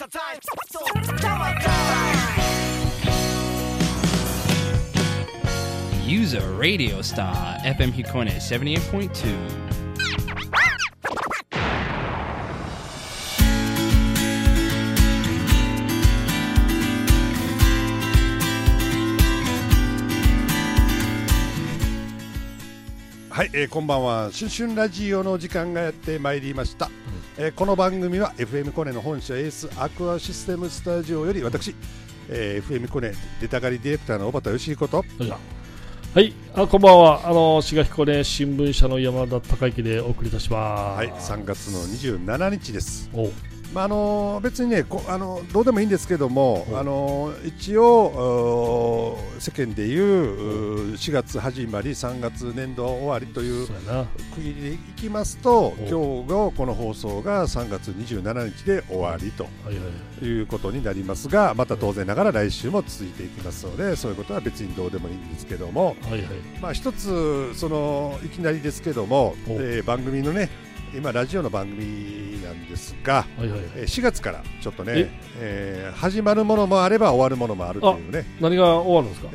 Use a radio star FM Hikone 78.2. はい、こんばんは。シュンシュンラジオの時間がやってまいりました。この番組は FM コネの本社エースアクアシステムスタジオより私、FM コネ出たがりディレクターの小畑義彦と、 はい、こんばんは。滋賀彦根新聞社の山田孝之でお送りいたします。 はい、3月の27日です。別にねどうでもいいんですけども、一応世間でいう4月始まり3月年度終わりという区切りでいきますと、今日のこの放送が3月27日で終わりということになりますが、また当然ながら来週も続いていきますので、そういうことは別にどうでもいいんですけども、一ついきなりですけども、番組のね今ラジオの番組なんですが、4月からちょっとね、始まるものもあれば終わるものもあるというね。 何が終わるんですか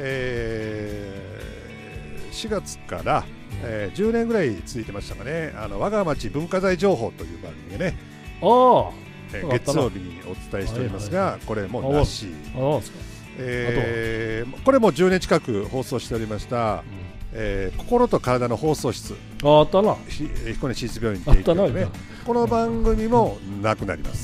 ？4月から、10年ぐらい続いてましたかね。我が町文化財情報という番組でね、月曜日にお伝えしておりますが、これもなし。これも10年近く放送しておりました、心と体の放送室、 あったな、 彦根市立病院提供のね、この番組もなくなります。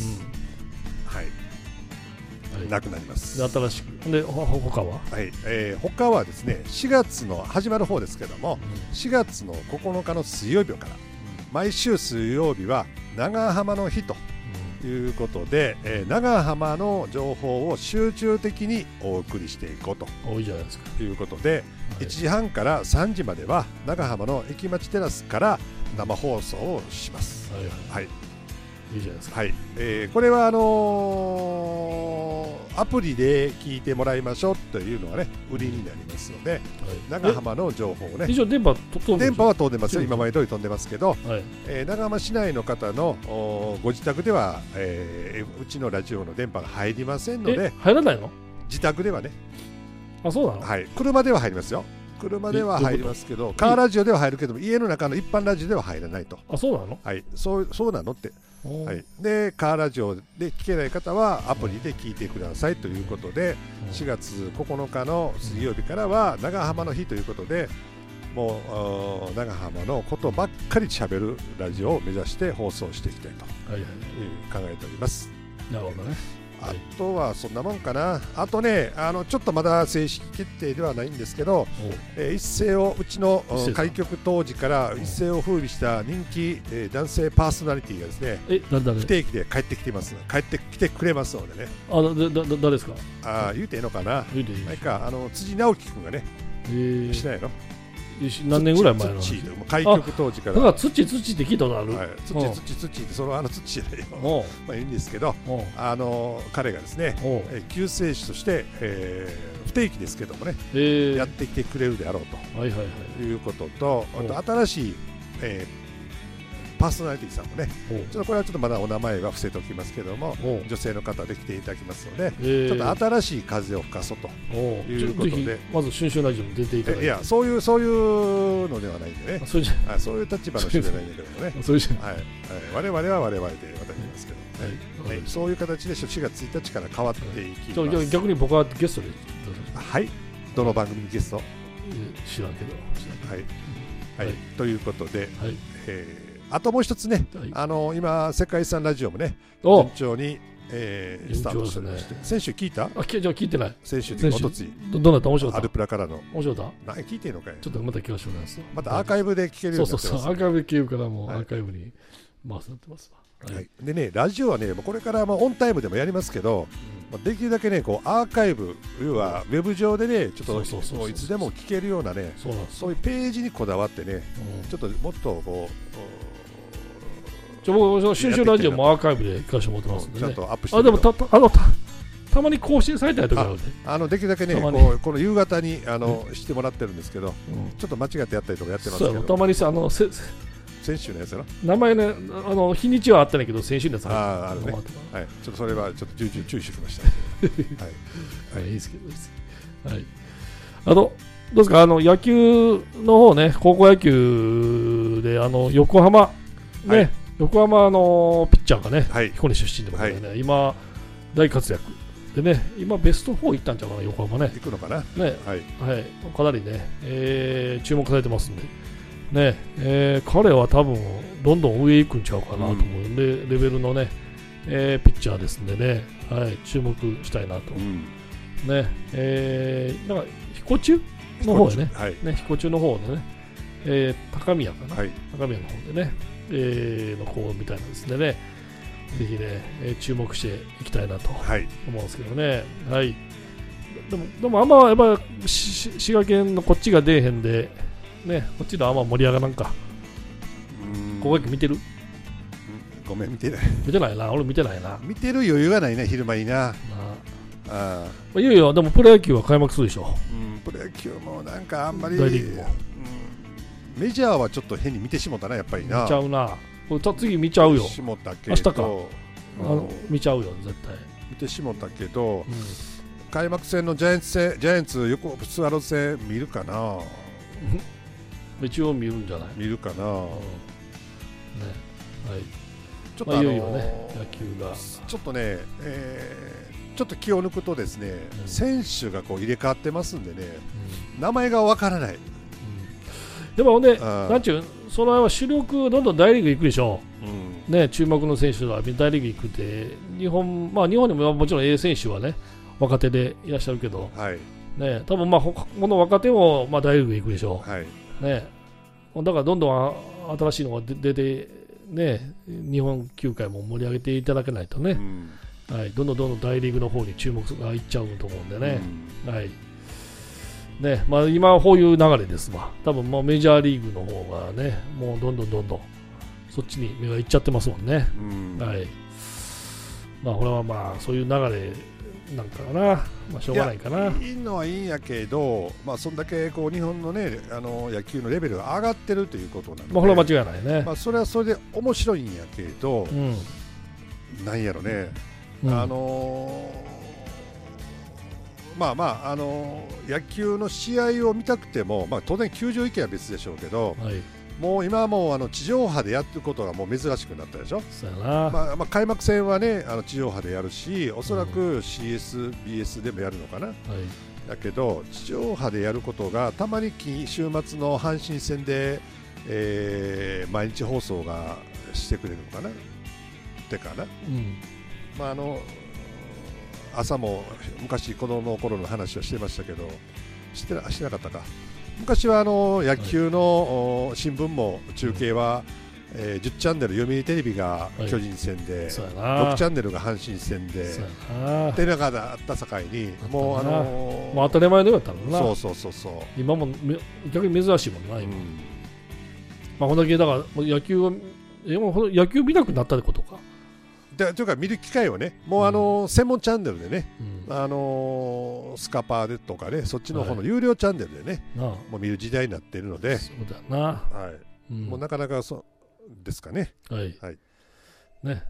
なくなります。 新しくで他は、 他はですね、4月の始まる方ですけども、4月の9日の水曜日から毎週水曜日は長浜の日ということで、長浜の情報を集中的にお送りしていこうということで、1時半から3時までは長浜の駅町テラスから生放送をします。 いいじゃないですか。 これはアプリで聞いてもらいましょうというのがね売りになりますので、長浜の情報をね、 電波は飛んでますよ。今まで通り飛んでますけど、長浜市内の方のご自宅では、うちのラジオの電波が入りませんので。 入らないの？ 自宅ではね。 そうなの？ 車では入りますよ。車では入りますけど、カーラジオでは入るけども、家の中の一般ラジオでは入らないと。 そうなの？ そうなのって。でカーラジオで聞けない方はアプリで聞いてくださいということで、4月9日の水曜日からは長浜の日ということで、もう長浜のことばっかりしゃべるラジオを目指して放送していきたいと考えております。 なるほどね。 あとはそんなもんかな。あとね、ちょっとまだ正式決定ではないんですけど、一世をうちの開局当時から一世を風靡した人気男性パーソナリティがですね、不定期で帰ってきてきてくれますのでね。 誰ですか？ 言うていいのかな。辻直樹君がね、しないの？ 何年ぐらい前の開局当時から。 だから土って聞いたことある。 土ってその土じゃないよ。いいんですけど、彼がですね、救世主として不定期ですけどもね、やってきてくれるであろうということと、あと新しいパーソナリティさんもね、これはちょっとまだお名前は伏せておきますけども、女性の方で来ていただきますので、ちょっと新しい風を吹かそうということで、 まず春秋ラジオに出ていただいて、 いやそういうのではないんでね、そういう立場の人じゃないんだけどもね、我々は我々で渡りますけどね、そういう形で4月1日から変わっていきます。 逆に僕はゲストで、 どの番組にゲスト？ 知らんけど、 ということで、あともう一つね、今世界遺産ラジオもね順調にスタートしてまして、先週聞いた？ 聞いてない。 先週おとついどんなった？面白かった？ アルプラからの面白かった？ 聞いてんのかい？ ちょっとまた聞かせてもらいます。 またアーカイブで聞けるようになってます。 アーカイブで聞けるからもうアーカイブに回されてますわ。 でね、ラジオはねこれからオンタイムでもやりますけど、できるだけねアーカイブ、要はウェブ上でねちょっといつでも聞けるようなね、そういうページにこだわってね、ちょっともっと僕春秋ラジオもアーカイブで聞かせてもらってますんでね。 ちゃんとアップしてる。 でもたまに更新されたりとかあるできるだけねこの夕方にしてもらってるんですけど、ちょっと間違ってやったりとかやってますけど、 たまにさ先週のやつやろ。 名前ね、日にちはあったんだけど、先週のやつあるね。はい。ちょっとそれはちょっと注意してきました。 はい。いいですけど、はい。どうですか、野球の方ね、高校野球で、横浜、ね、はい、横浜のピッチャーがね、はい、彦根出身でもね、はい、今、大活躍でね、今、ベスト4行ったんちゃうかな、横浜ね。 行くのかな。ね、 はい。はい、かなりね、注目されてますんで、ね、彼は多分、どんどん上行くんちゃうかなと思うんで、レベルのね、ピッチャーですんでね、はい、注目したいなと。ね、なんか、彦中の方でね、彦中の方でね、高宮かな、高宮の方でね、の子みたいなんですね、ぜひね、注目していきたいなと思うんですけどね、はい、でもあんまやっぱ滋賀県のこっちが出えへんで、ね、こっちのあんま盛り上がらんか、高校野球見てる？ ごめん、見てない。 見てないな、俺見てないな。 見てる余裕がないね、昼間にな。 いよいよ、でもプロ野球は開幕するでしょ。 プロ野球もなんかあんまり大リーグも、 メジャーはちょっと変に見てしもたな、やっぱりな。 見ちゃうな。これ次見ちゃうよ。 しもたけど明日か、見ちゃうよ絶対。 見てしもたけど、開幕戦のジャイアンツ横スワローズ戦見るかな。 一応見るんじゃない？ 見るかな。ね、 はい。 ちょっといよいよね、野球がちょっとね、ちょっと気を抜くとですね、選手がこう入れ替わってますんでね、名前がわからない。 でもね、なんちゅう、それは主力どんどん大リーグ行くでしょ。ね、注目の選手が大リーグ行くって、日本にももちろん A 選手はね、若手でいらっしゃるけど、ね、多分この若手も大リーグ行くでしょ。ね、だからどんどん新しいのが出て、ね、日本球界も盛り上げていただけないとね、どんどん大リーグの方に注目がいっちゃうと思うんでね、ね、今はこういう流れですわ。多分メジャーリーグの方がね、もうどんどんそっちに目がいっちゃってますもんね。これはそういう流れなんかな、しょうがないかな。 いいのはいいんやけど、そんだけこう日本のね、野球のレベルが上がってるということなので、 これは間違いないね。 それはそれで面白いんやけど、なんやろね、野球の試合を見たくても、当然球場行けば別でしょうけど、もう今はもう地上波でやってることがもう珍しくなったでしょ。 そうやな。 開幕戦はね、地上波でやるし、おそらく CS、BS でもやるのかな。だけど地上波でやることがたまに週末の阪神戦で、毎日放送がしてくれるのかなってかな。朝も昔子供の頃の話はしてましたけど、してなかったか。昔は野球の新聞も中継は、10チャンネル読売テレビが巨人戦で、6チャンネルが阪神戦でっていうのがあった境に、もう当たり前のようだったのな。 そう今も逆に珍しいもんな今。こんだけだから野球見なくなったってことか。 というか見る機会をね、もう専門チャンネルでね、スカパーでとかね、そっちの方の有料チャンネルでね、もう見る時代になっているので、 そうだな。 もうなかなかそうですかね。 ね、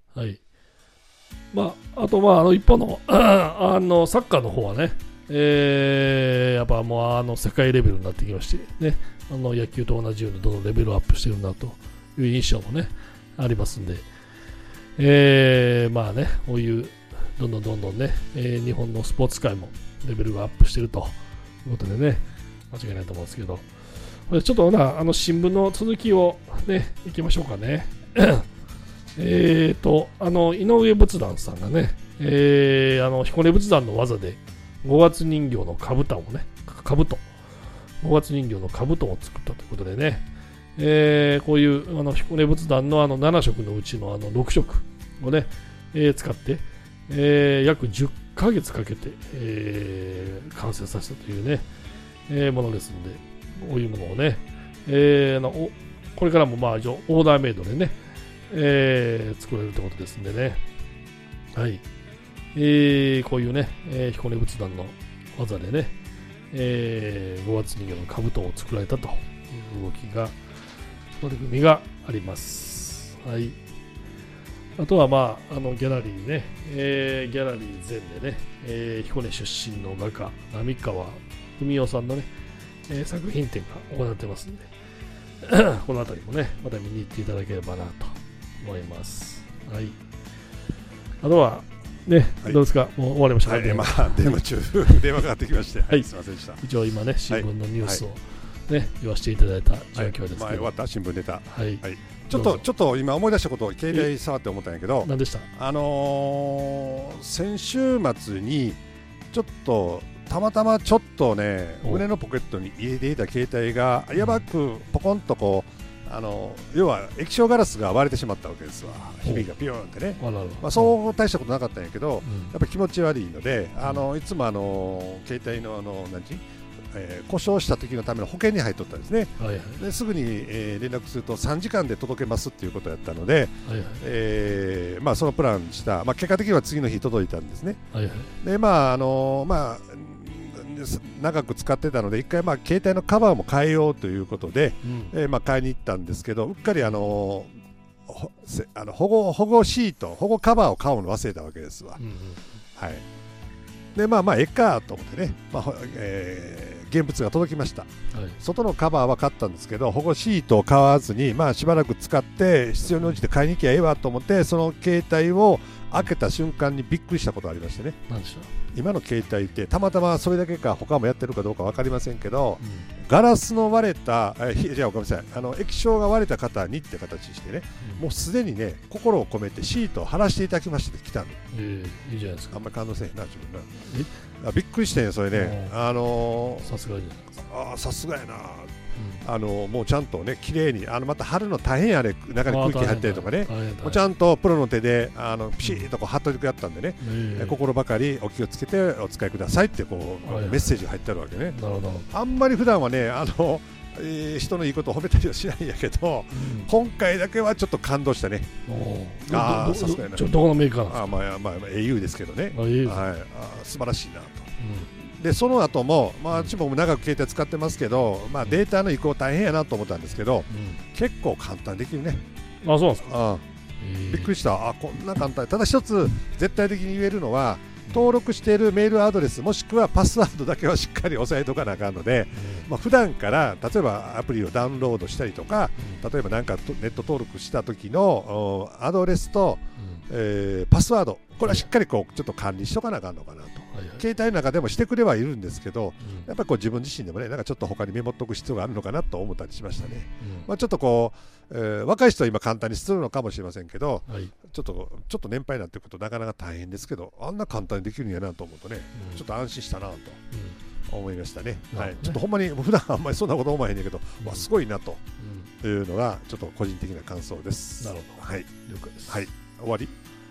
あと一方のサッカーの方はね、やっぱもう世界レベルになってきましてね、野球と同じようにどんどんレベルアップしてるなという印象もねありますんで。こういうどんどんね、日本のスポーツ界もレベルがアップしているということでね、間違いないと思うんですけど、ちょっと新聞の続きをね、いきましょうかね。井上仏壇さんがね、彦根仏壇の技で5月人形の兜5月人形の兜を作ったということでね、こういう彦根仏壇の7色のうちの6色をね、使って、約10ヶ月かけて、完成させたというね、ものですので、こういうものをね、これからもオーダーメイドでね、作れるということですんでね、こういうね、彦根仏壇の技でね、5月人形の兜を作られたという動きが取り組みがあります。はい。あとは、ギャラリーね、ギャラリー全でね、彦根出身の画家、並川文夫さんのね、作品展が行ってますんで、この辺りもね、また見に行っていただければなと思います。はい。あとは、ね、 はい、 どうですか、もう終わりましたか、 はい、電話中、電話がかかってきまして、はい、すみませんでした。 一応今ね、新聞のニュースを、ね、言わせていただいた状況ですけど、 終わった新聞ネタ。 はい。 ちょっと今思い出したことを携帯触って思ったんやけど、 何でした？ 先週末にちょっとたまたまちょっとね、胸のポケットに入れていた携帯がやばくポコンとこう、要は液晶ガラスが割れてしまったわけですわ。ひびがピヨーンってね。そう大したことなかったんやけど、やっぱり気持ち悪いので、いつも携帯の故障した時のための保険に入っとったんですね。ですぐに、連絡すると3時間で届けますっていうことやったので、そのプランした、結果的には次の日届いたんですね。で長く使ってたので一回携帯のカバーも変えようということで、買いに行ったんですけど、うっかり保護シート、保護カバーを買うの忘れたわけですわ。はい。でええかと思ってね、現物が届きました。外のカバーは買ったんですけど、保護シートを買わずにしばらく使って必要に応じて買いに行きゃええわと思って、その携帯を開けた瞬間にびっくりしたことがありましてね。 何でしょう？ 今の携帯ってたまたまそれだけか他もやってるかどうか分かりませんけど、ガラスの割れたじゃあごめんなさい、液晶が割れた方にって形してね、もうすでにね心を込めてシートを貼らせていただきまして来たの。 いいじゃないですか。 あんまり感動せえへんな自分な。びっくりしてんそれね。 さすがじゃないですか。 さすがやな。もうちゃんとね綺麗にまた貼るの大変やね、中に空気入ったりとかね、もうちゃんとプロの手でピシッとこう貼っといてくれたんでね、心ばかりお気をつけてお使いくださいってこうメッセージが入ってあるわけね。あんまり普段はね人のいいことを褒めたりはしないんやけど、今回だけはちょっと感動したね。さすがやな。 どこのメーカーなんですか ？au ですけどね。素晴らしいなと。でその後も私も長く携帯使ってますけど、データの移行大変やなと思ったんですけど、結構簡単にできるね。 そうなんですか。 びっくりした。こんな簡単。ただ一つ絶対的に言えるのは、登録しているメールアドレスもしくはパスワードだけはしっかり押さえとかなあかんので、普段から例えばアプリをダウンロードしたりとか、例えばなんかネット登録した時のアドレスと、パスワード、これはしっかりこうちょっと管理しとかなあかんのかなと。携帯の中でもしてくれはいるんですけど、やっぱりこう自分自身でもね、なんかちょっと他にメモっとく必要があるのかなと思ったりしましたね。ちょっとこう、若い人は今簡単にするのかもしれませんけど、ちょっと年配になってくるとなかなか大変ですけど、あんな簡単にできるんやなと思うとね、ちょっと安心したなと思いましたね。ちょっとほんまに普段あんまりそんなこと思わへんねんけど、すごいなというのがちょっと個人的な感想です。 なるほど。 はい、 了解です。 はい、終わり。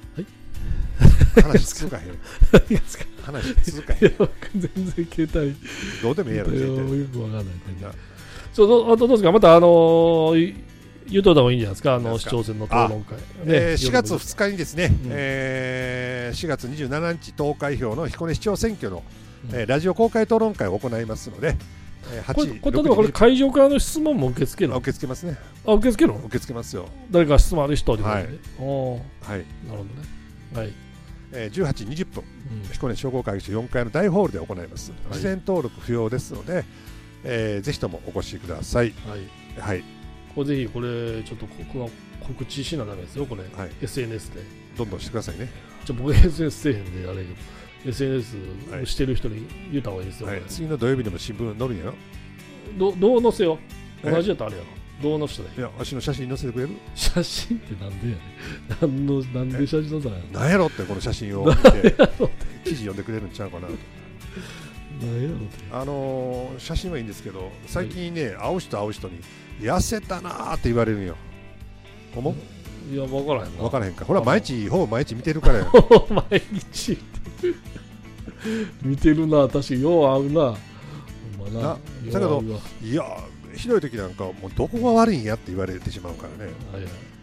話続かへん。 話続かへん。 全然携帯どうでもいいやろ。 よくわかんない。あとどうですか、また言うといた方がいいんじゃないですか、市長選の討論会。 4月2日にですね、4月27日投開票の彦根市長選挙のラジオ公開討論会を行いますので、 これ例えばこれ会場からの質問も受け付けるの？ 受け付けますね。 受け付けるの？ 受け付けますよ。 誰か質問ある人で。 はい。 なるほどね。はい。 18時20分、彦根商工会議所4階の大ホールで行います。事前登録不要ですので、ぜひともお越しください。はい。 ぜひこれちょっと告知しなダメですよ、これ。SNS で。 どんどんしてくださいね。 僕 SNS せえへんであれけど、SNS してる人に言った方がいいですよ。 次の土曜日でも新聞載るんやろ。 どう載せよう。同じやったらあれやろ。どう載せたらいい？ いや、足の写真載せてくれる？ 写真ってなんでやねん。なんで写真載せたんやろ。 なんやろってこの写真を見て記事読んでくれるんちゃうかなと。 なんやろって。 写真はいいんですけど、最近ね、会う人に痩せたなーって言われるんよ。 いや、分からへんな。 分からへんか。ほら、ほぼ毎日見てるからや。 毎日見てるな、確かによう合うな。 だけど、いや、ひどい時なんかもうどこが悪いんやって言われてしまうからね。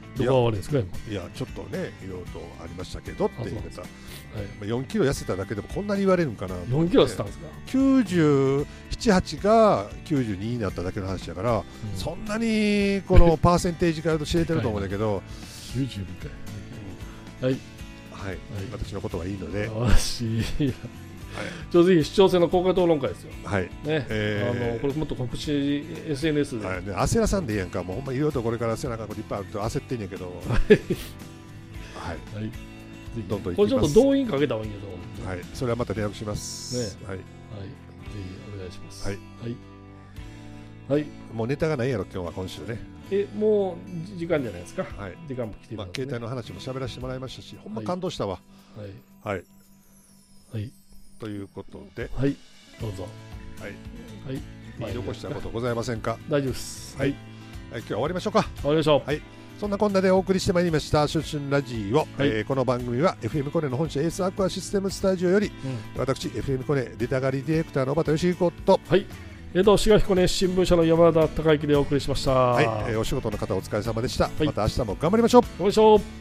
どこが悪いんですか、今。 いやちょっとねいろいろとありましたけどって言うた、 はい、 4キロ痩せただけでもこんなに言われるんかなと思って。 4キロ痩せたんですか。 97、8が92になっただけの話だから、そんなにこのパーセンテージからと知れてると思うんだけど 92回、はいはい、私のことはいいので、 じゃあぜひ市長選の公開討論会ですよ。 はいね、これもっと告知 SNS で、 はいね、焦らさんでいいやんか、もうほんまいろいろとこれからせなあかんこといっぱいあると焦ってんねんけど、はい、 はい、 どんどんこれちょっと動員かけた方がいいけど、 はい、それはまた連絡しますね、はい、はい、ぜひお願いします。 はい、 はい、 もうネタがないやろ今日は今週ね。 もう時間じゃないですか。はい、時間も来てるので、ね、 携帯の話も喋らせてもらいましたし、ほんま感動したわ。はい、はい、ということで、 はい、どうぞ。はい、 はい、言い残したことございませんか。 大丈夫です。 はい、今日は終わりましょうか。 終わりましょう。 はい、そんなこんなでお送りしてまいりましたシュンシュンラジオ、この番組は FM コネの本社エースアクアシステムスタジオより、私 FM コネ出たがりディレクターの小畑義彦と、 はい、滋賀彦根新聞社の山田孝之でお送りしました。 はい、お仕事の方お疲れ様でした。また明日も頑張りましょう。 頑張りましょう。